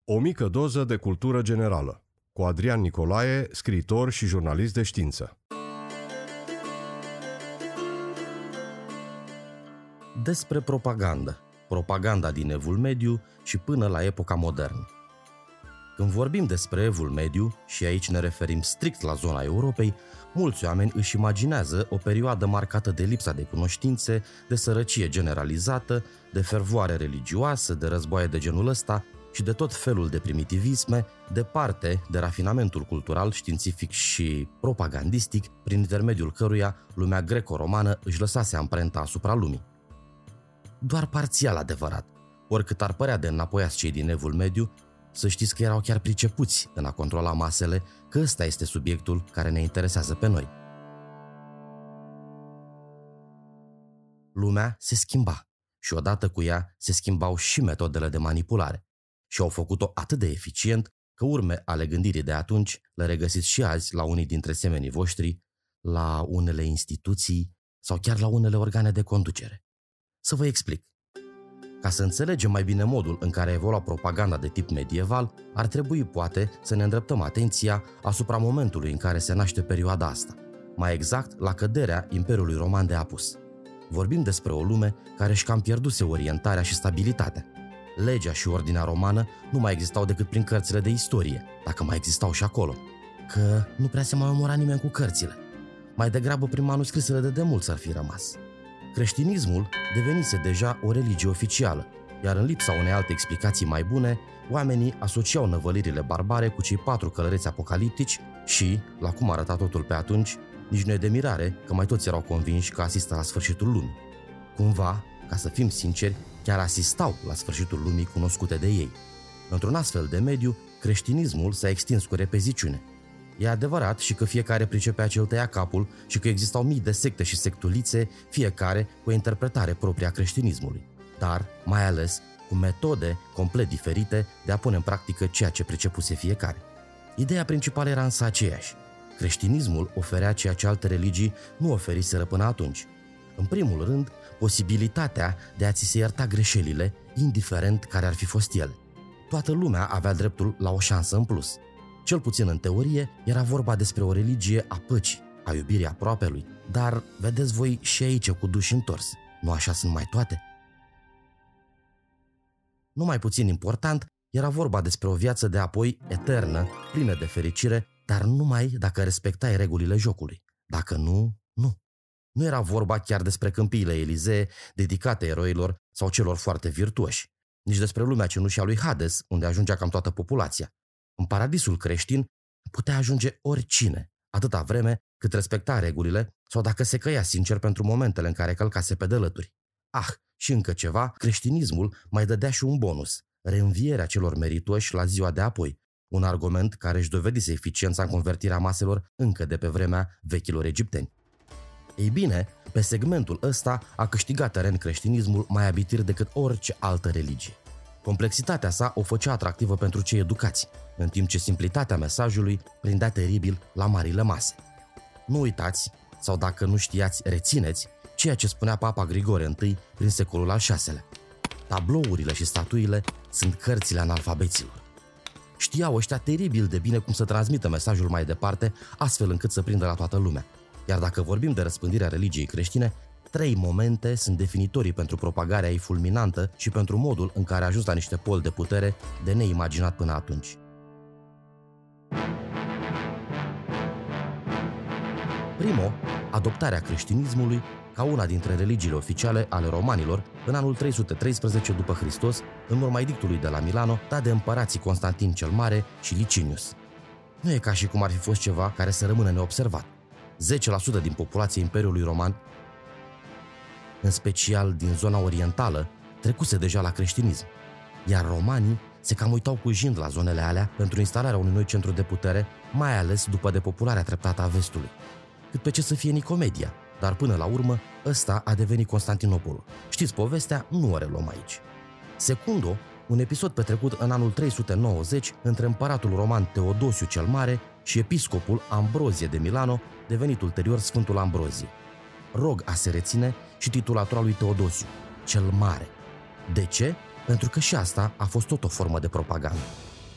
O mică doză de cultură generală, cu Adrian Nicolae, scriitor și jurnalist de știință. Despre propagandă. Propaganda din Evul Mediu și până la epoca modernă. Când vorbim despre Evul Mediu, și aici ne referim strict la zona Europei, mulți oameni își imaginează o perioadă marcată de lipsa de cunoștințe, de sărăcie generalizată, de fervoare religioasă, de războaie de genul ăsta și de tot felul de primitivisme, departe de rafinamentul cultural, științific și propagandistic, prin intermediul căruia lumea greco-romană își lăsase amprenta asupra lumii. Doar parțial adevărat. Oricât ar părea de înapoiați cei din Evul Mediu, să știți că erau chiar pricepuți în a controla masele, că ăsta este subiectul care ne interesează pe noi. Lumea se schimba și odată cu ea se schimbau și metodele de manipulare și au făcut-o atât de eficient că urme ale gândirii de atunci le regăsiți și azi la unii dintre semenii voștri, la unele instituții sau chiar la unele organe de conducere. Să vă explic. Ca să înțelegem mai bine modul în care evolua propaganda de tip medieval, ar trebui poate să ne îndreptăm atenția asupra momentului în care se naște perioada asta, mai exact la căderea Imperiului Roman de Apus. Vorbim despre o lume care își cam pierduse orientarea și stabilitatea. Legea și ordinea romană nu mai existau decât prin cărțile de istorie, dacă mai existau și acolo, că nu prea se mai omora nimeni cu cărțile. Mai degrabă prin manuscrisele de demult s-ar fi rămas. Creștinismul devenise deja o religie oficială, iar în lipsa unei alte explicații mai bune, oamenii asociau năvălirile barbare cu cei 4 călăreți apocaliptici și, la cum arăta totul pe atunci, nici nu e de mirare că mai toți erau convinși că asistă la sfârșitul lumii. Cumva, ca să fim sinceri, chiar asistau la sfârșitul lumii cunoscute de ei. Într-un astfel de mediu, creștinismul s-a extins cu repeziciune. E adevărat și că fiecare pricepea ce îl tăia capul și că existau mii de secte și sectulițe, fiecare cu o interpretare proprie a creștinismului, dar, mai ales, cu metode complet diferite de a pune în practică ceea ce pricepuse fiecare. Ideea principală era însă aceeași. Creștinismul oferea ceea ce alte religii nu oferiseră până atunci. În primul rând, posibilitatea de a ți se ierta greșelile, indiferent care ar fi fost ele. Toată lumea avea dreptul la o șansă în plus. Cel puțin în teorie, era vorba despre o religie a păcii, a iubirii aproapelui, dar vedeți voi și aici cu duș întors. Nu așa sunt mai toate? Nu mai puțin important, era vorba despre o viață de apoi eternă, plină de fericire, dar numai dacă respectai regulile jocului. Dacă nu, nu. Nu era vorba chiar despre câmpiile Elizee dedicate eroilor sau celor foarte virtuoși, nici despre lumea cenușii a lui Hades, unde ajungea cam toată populația. În paradisul creștin putea ajunge oricine, atâta vreme cât respecta regulile sau dacă se căia sincer pentru momentele în care călcase pe dălături. Și încă ceva, creștinismul mai dădea și un bonus, reînvierea celor meritoși la ziua de apoi, un argument care își dovedise eficiența în convertirea maselor încă de pe vremea vechilor egipteni. Ei bine, pe segmentul ăsta a câștigat teren creștinismul mai abitir decât orice altă religie. Complexitatea sa o făcea atractivă pentru cei educați, în timp ce simplitatea mesajului prindea teribil la marile mase. Nu uitați, sau dacă nu știați, rețineți, ceea ce spunea Papa Grigore I prin secolul al VI-lea. Tablourile și statuile sunt cărțile analfabeților. Știau ăștia teribil de bine cum să transmită mesajul mai departe, astfel încât să prindă la toată lumea. Iar dacă vorbim de răspândirea religiei creștine, 3 momente sunt definitorii pentru propagarea ei fulminantă și pentru modul în care a ajuns la niște poli de putere de neimaginat până atunci. Primo, adoptarea creștinismului ca una dintre religiile oficiale ale romanilor în anul 313 după Hristos, în urma edictului de la Milano, dat de împărații Constantin cel Mare și Licinius. Nu e ca și cum ar fi fost ceva care să rămână neobservat. 10% din populația Imperiului Roman, în special din zona orientală, trecuse deja la creștinism, iar romanii se cam uitau cu jind la zonele alea pentru instalarea unui noi centru de putere, mai ales după depopularea treptată a vestului. Cât pe ce să fie Nicomedia, dar până la urmă ăsta a devenit Constantinopolul. Știți povestea? Nu o reluăm aici. Secundo, un episod petrecut în anul 390 între împăratul roman Teodosiu cel Mare și episcopul Ambrozie de Milano, devenit ulterior Sfântul Ambrozie. Rog a se reține și titulatura lui Teodosiu, cel Mare. De ce? Pentru că și asta a fost tot o formă de propagandă.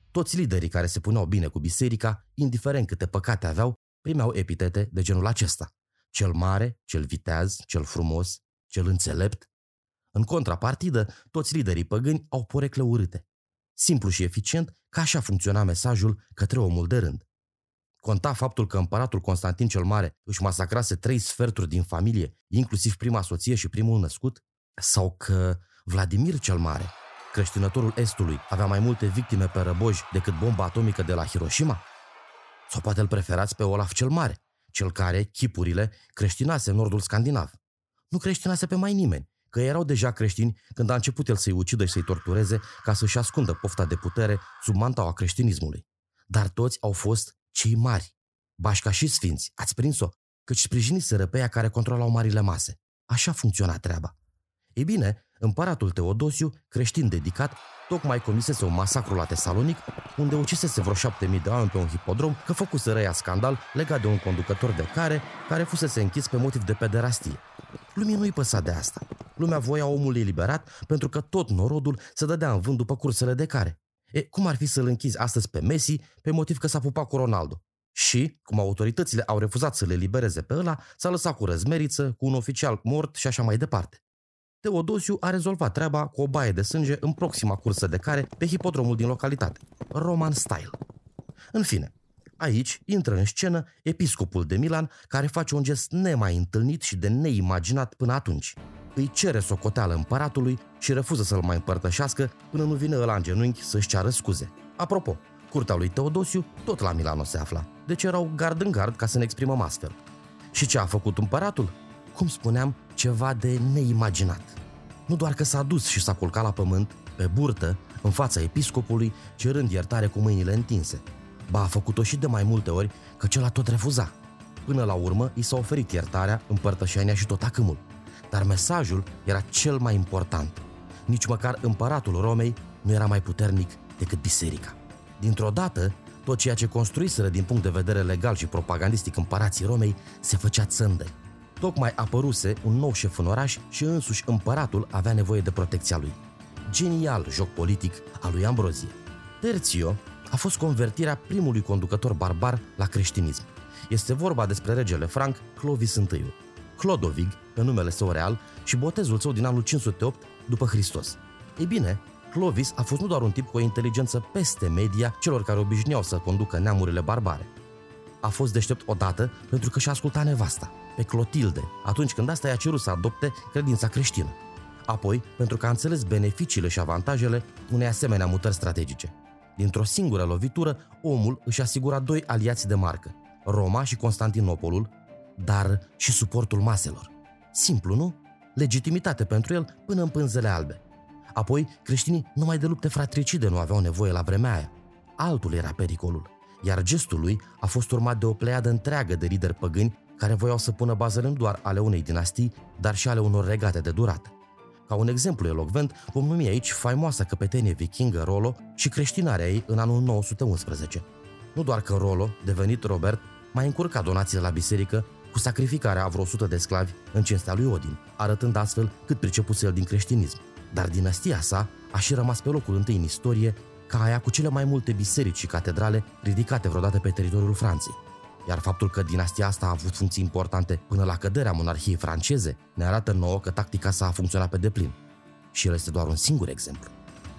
Toți liderii care se puneau bine cu biserica, indiferent câte păcate aveau, primeau epitete de genul acesta: cel mare, cel viteaz, cel frumos, cel înțelept. În contrapartidă, toți liderii păgâni au porecle urâte. Simplu și eficient, că așa funcționa mesajul către omul de rând. Conta faptul că împăratul Constantin cel Mare își masacrase 3 sferturi din familie, inclusiv prima soție și primul născut? Sau că Vladimir cel Mare, creștinătorul Estului, avea mai multe victime pe răboji decât bomba atomică de la Hiroshima? Sau poate îl preferați pe Olaf cel Mare, cel care, chipurile, creștinase în nordul scandinav? Nu creștinase pe mai nimeni, că erau deja creștini când a început el să-i ucidă și să-i tortureze ca să-și ascundă pofta de putere sub mantaua creștinismului. Dar toți au fost cei mari, bașca și sfinți, ați prins-o, căci sprijiniseră pe ea care controlau marile mase. Așa funcționa treaba. Ei bine, împăratul Teodosiu, creștin dedicat, tocmai comisese un masacru la Tesalonic, unde ucisese vreo 7.000 de oameni pe un hipodrom, că făcuse răia scandal legat de un conducător de care fusese închis pe motiv de pederastie. Lumii nu-i păsa de asta. Lumea voia omul eliberat pentru că tot norodul se dădea în vânt după cursele de care. Cum ar fi să-l închizi astăzi pe Messi pe motiv că s-a pupat cu Ronaldo? Și, cum autoritățile au refuzat să le libereze pe ăla, s-a lăsat cu răzmeriță, cu un oficial mort și așa mai departe. Teodosiu a rezolvat treaba cu o baie de sânge în proxima cursă de care pe hipodromul din localitate, Roman Style. În fine, aici intră în scenă episcopul de Milan, care face un gest nemai întâlnit și de neimaginat până atunci. Îi cere socoteală împăratului și refuză să-l mai împărtășească până nu vine ăla în genunchi să-și ceară scuze. Apropo, curtea lui Teodosiu tot la Milano se afla, deci erau gard în gard ca să ne exprimăm astfel. Și ce a făcut împăratul? Cum spuneam, ceva de neimaginat. Nu doar că s-a dus și s-a culcat la pământ, pe burtă, în fața episcopului, cerând iertare cu mâinile întinse. Ba, a făcut-o și de mai multe ori, că cel a tot refuza. Până la urmă, i s-a oferit iertarea, împărtășania și tot acâmul. Dar mesajul era cel mai important. Nici măcar împăratul Romei nu era mai puternic decât biserica. Dintr-o dată, tot ceea ce construiseră din punct de vedere legal și propagandistic împărații Romei se făcea țândă. Tocmai apăruse un nou șef în oraș și însuși împăratul avea nevoie de protecția lui. Genial joc politic al lui Ambrozie. Tertio a fost convertirea primului conducător barbar la creștinism. Este vorba despre regele franc Clovis I, Clodovig, pe numele său real, și botezul său din anul 508 după Hristos. Ei bine, Clovis a fost nu doar un tip cu o inteligență peste media celor care obișnuiau să conducă neamurile barbare. A fost deștept odată pentru că și-a ascultat nevasta, pe Clotilde, atunci când asta i-a cerut să adopte credința creștină. Apoi, pentru că a înțeles beneficiile și avantajele unei asemenea mutări strategice. Dintr-o singură lovitură, omul își asigura 2 aliați de marcă, Roma și Constantinopolul, dar și suportul maselor. Simplu, nu? Legitimitate pentru el până în pânzele albe. Apoi, creștinii numai de lupte fratricide nu aveau nevoie la vremea aia. Altul era pericolul, iar gestul lui a fost urmat de o pleiadă întreagă de lideri păgâni care voiau să pună bazele nu doar ale unei dinastii, dar și ale unor regate de durată. Ca un exemplu elocvent, vom numi aici faimoasa căpetenie vikingă Rollo și creștinarea ei în anul 911. Nu doar că Rollo, devenit Robert, mai încurca donațiile la biserică cu sacrificarea a vreo 100 de sclavi în cinstea lui Odin, arătând astfel cât pricepuse el din creștinism. Dar dinastia sa a și rămas pe locul întâi în istorie ca aia cu cele mai multe biserici și catedrale ridicate vreodată pe teritoriul Franței. Iar faptul că dinastia asta a avut funcții importante până la căderea monarhiei franceze ne arată nouă că tactica sa a funcționat pe deplin. Și el este doar un singur exemplu.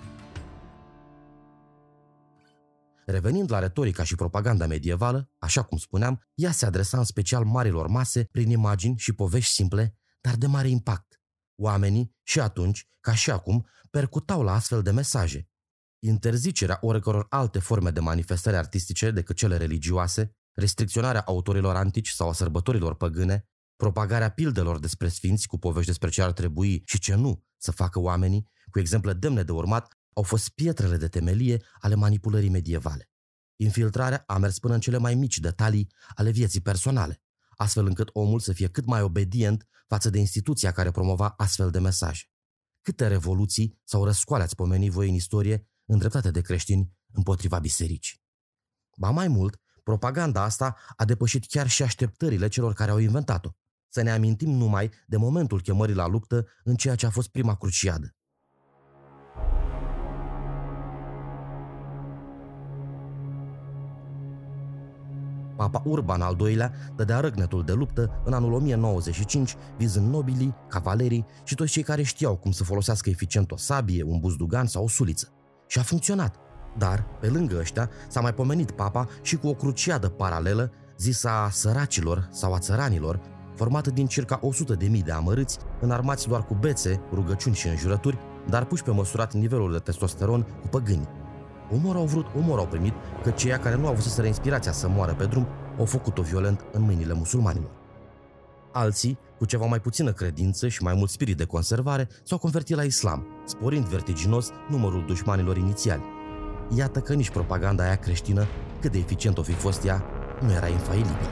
Revenind la retorica și propaganda medievală, așa cum spuneam, ea se adresa în special marilor mase prin imagini și povești simple, dar de mare impact. Oamenii, și atunci, ca și acum, percutau la astfel de mesaje. Interzicerea oricăror alte forme de manifestări artistice decât cele religioase, restricționarea autorilor antici sau a sărbătorilor păgâne, propagarea pildelor despre sfinți cu povești despre ce ar trebui și ce nu să facă oamenii, cu exemple demne de urmat, au fost pietrele de temelie ale manipulării medievale. Infiltrarea a mers până în cele mai mici detalii ale vieții personale, astfel încât omul să fie cât mai obedient față de instituția care promova astfel de mesaje. Câte revoluții sau răscoale ați pomenit voi în istorie îndreptate de creștini împotriva bisericii? Ba mai mult, propaganda asta a depășit chiar și așteptările celor care au inventat-o. Să ne amintim numai de momentul chemării la luptă în ceea ce a fost prima cruciadă. Papa Urban al II-lea dădea răgnetul de luptă în anul 1095, vizând nobilii, cavalerii și toți cei care știau cum să folosească eficient o sabie, un buzdugan sau o suliță. Și a funcționat. Dar, pe lângă ăștia, s-a mai pomenit papa și cu o cruciadă paralelă, zisă a săracilor sau a țăranilor, formată din circa 100.000 de amărâți, înarmați doar cu bețe, rugăciuni și înjurături, dar puși pe măsurat nivelul de testosteron cu păgâni. Omor au vrut, omor au primit, că ceia care nu au avut inspirația să moară pe drum au făcut-o violent în mâinile musulmanilor. Alții, cu ceva mai puțină credință și mai mult spirit de conservare, s-au convertit la islam, sporind vertiginos numărul dușmanilor inițiali. Iată că nici propaganda aia creștină, cât de eficient o fi fost ea, nu era infailibilă.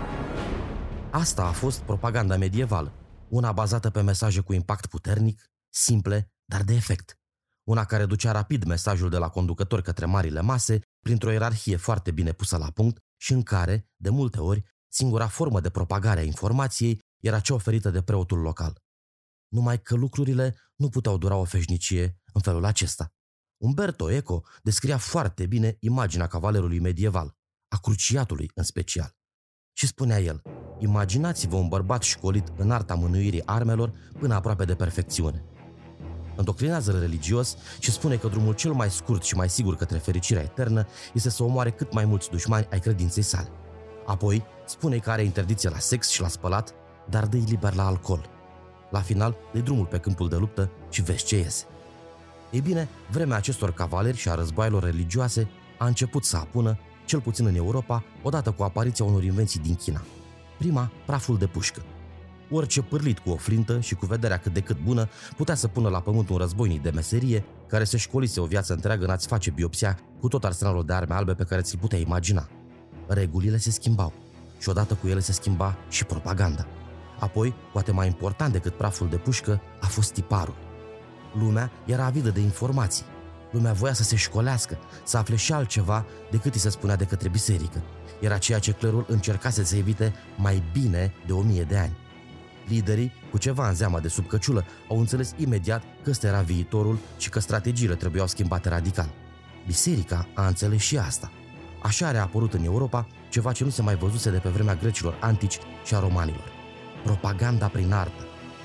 Asta a fost propaganda medievală, una bazată pe mesaje cu impact puternic, simple, dar de efect. Una care ducea rapid mesajul de la conducători către marile mase, printr-o ierarhie foarte bine pusă la punct și în care, de multe ori, singura formă de propagare a informației era cea oferită de preotul local. Numai că lucrurile nu puteau dura o veșnicie în felul acesta. Umberto Eco descria foarte bine imaginea cavalerului medieval, a cruciatului în special. Și spunea el: imaginați-vă un bărbat școlit în arta mânuirii armelor până aproape de perfecțiune. Îndoctrinează-l religios și spune că drumul cel mai scurt și mai sigur către fericirea eternă este să omoare cât mai mulți dușmani ai credinței sale. Apoi spune că are interdicție la sex și la spălat, dar dă-i liber la alcool. La final, dă-i drumul pe câmpul de luptă și vezi ce iese. Ei bine, vremea acestor cavaleri și a războaielor religioase a început să apună, cel puțin în Europa, odată cu apariția unor invenții din China. Prima, praful de pușcă. Orice pârlit cu o flintă și cu vederea cât de cât bună putea să pună la pământ un războinic de meserie care se școlise o viață întreagă în a-ți face biopsia cu tot arsenalul de arme albe pe care ți-l puteai imagina. Regulile se schimbau și odată cu ele se schimba și propaganda. Apoi, poate mai important decât praful de pușcă, a fost tiparul. Lumea era avidă de informații. Lumea voia să se școlească, să afle și altceva decât îi se spunea de către biserică. Era ceea ce clerul încercase să evite mai bine de 1000 de ani. Liderii, cu ceva în zeamă de sub căciulă, au înțeles imediat că ăsta era viitorul și că strategiile trebuiau schimbate radical. Biserica a înțeles și asta. Așa a reapărut în Europa ceva ce nu se mai văzuse de pe vremea grecilor antici și a romanilor: propaganda prin artă.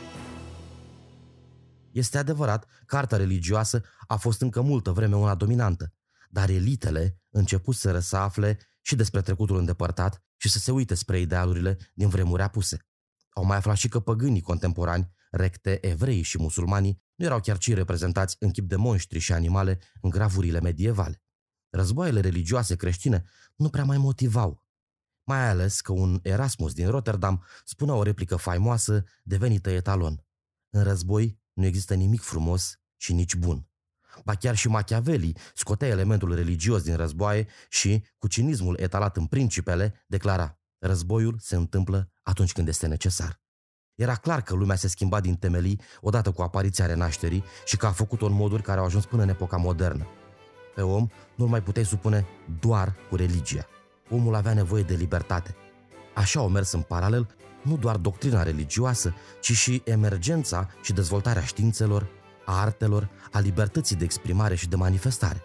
Este adevărat că arta religioasă a fost încă multă vreme una dominantă, dar elitele începuseră să afle și despre trecutul îndepărtat și să se uite spre idealurile din vremuri apuse. Au mai aflat și că păgânii contemporani, recte, evrei și musulmanii, nu erau chiar cei reprezentați în chip de monștri și animale în gravurile medievale. Războaiele religioase creștine nu prea mai motivau, mai ales că un Erasmus din Rotterdam spunea o replică faimoasă devenită etalon: în război nu există nimic frumos și nici bun. Ba chiar și Machiavelli scotea elementul religios din războaie și, cu cinismul etalat în Principele, declara: războiul se întâmplă atunci când este necesar. Era clar că lumea se schimba din temelii odată cu apariția renașterii și că a făcut-o în moduri care au ajuns până în epoca modernă. Pe om nu-l mai puteai supune doar cu religia. Omul avea nevoie de libertate. Așa au mers în paralel nu doar doctrina religioasă, ci și emergența și dezvoltarea științelor, a artelor, a libertății de exprimare și de manifestare.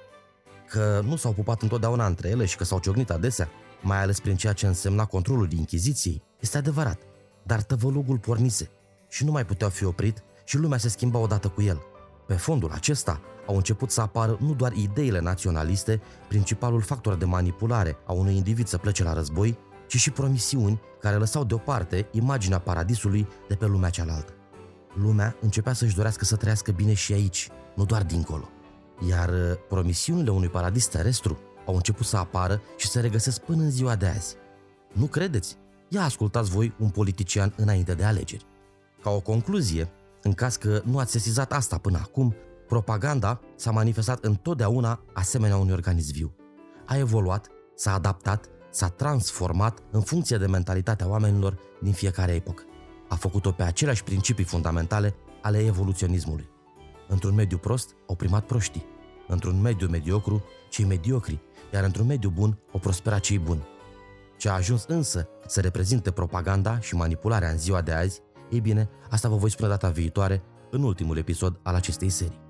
Că nu s-au pupat întotdeauna între ele și că s-au ciocnit adesea, mai ales prin ceea ce însemna controlul Inchiziției, este adevărat, dar tăvălugul pornise și nu mai putea fi oprit și lumea se schimba odată cu el. Pe fondul acesta au început să apară nu doar ideile naționaliste, principalul factor de manipulare a unui individ să plece la război, ci și promisiuni care lăsau deoparte imaginea paradisului de pe lumea cealaltă. Lumea începea să-și dorească să trăiască bine și aici, nu doar dincolo. Iar promisiunile unui paradis terestru au început să apară și se regăsesc până în ziua de azi. Nu credeți? Ia ascultați voi un politician înainte de alegeri. Ca o concluzie, în caz că nu ați sesizat asta până acum, propaganda s-a manifestat întotdeauna asemenea unui organism viu. A evoluat, s-a adaptat, s-a transformat în funcție de mentalitatea oamenilor din fiecare epocă. A făcut-o pe aceleași principii fundamentale ale evoluționismului. Într-un mediu prost au primat proștii, într-un mediu mediocru cei mediocri, iar într-un mediu bun au prosperat cei buni. Ce a ajuns însă să reprezinte propaganda și manipularea în ziua de azi, ei bine, asta vă voi spune data viitoare, în ultimul episod al acestei serii.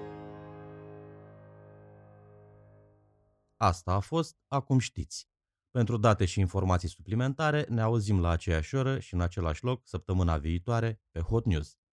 Asta a fost Acum știți. Pentru date și informații suplimentare, ne auzim la aceeași oră și în același loc săptămâna viitoare pe Hot News.